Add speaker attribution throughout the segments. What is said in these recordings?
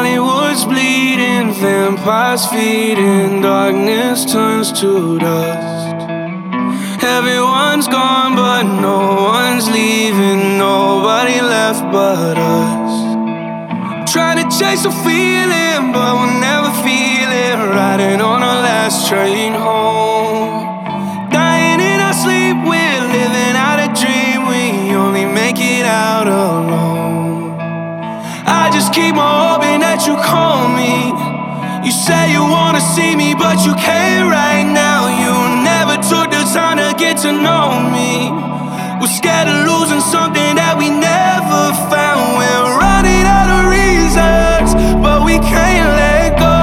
Speaker 1: Hollywood's bleeding, vampires feeding, darkness turns to dust. Everyone's gone but no one's leaving, nobody left but us. Trying to chase a feeling but we'll never feel it, riding on our last train home. Dying in our sleep, we're living out a dream, we only make it out alone. I just keep on hoping that you call me. You say you wanna see me but you can't right now. You never took the time to get to know me. We're scared of losing something that we never found. We're running out of reasons but we can't let go.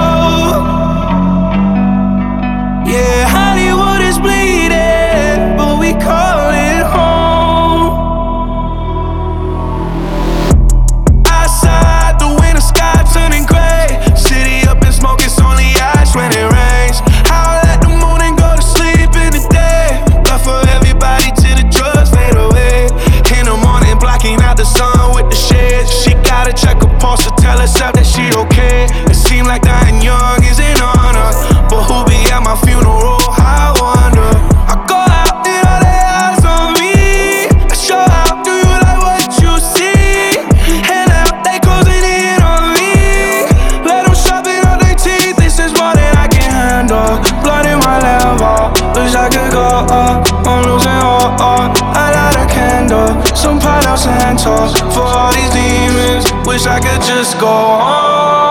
Speaker 1: Yeah, Hollywood is bleeding but we call it home. Outside, the winter sky turning gray. City up in smoke, it's only ash when it rains. Howl at the moon and go to sleep in the day. Love for everybody till the drugs fade away. In the morning, blocking out the sun with the shades. She gotta check her pulse to tell herself that she okay. It seems like dying young is an honor, but who'll be at my funeral? I wonder. I go out and all they eyes on me. I show out, do you like what you see? And now they closing in on me. Let them sharpen up their teeth, this is more than I can handle. Blood in my Lambo, wish I could go up. I'm losing all, I light a candle, some Palo Santo for all these demons. Wish I could just go on.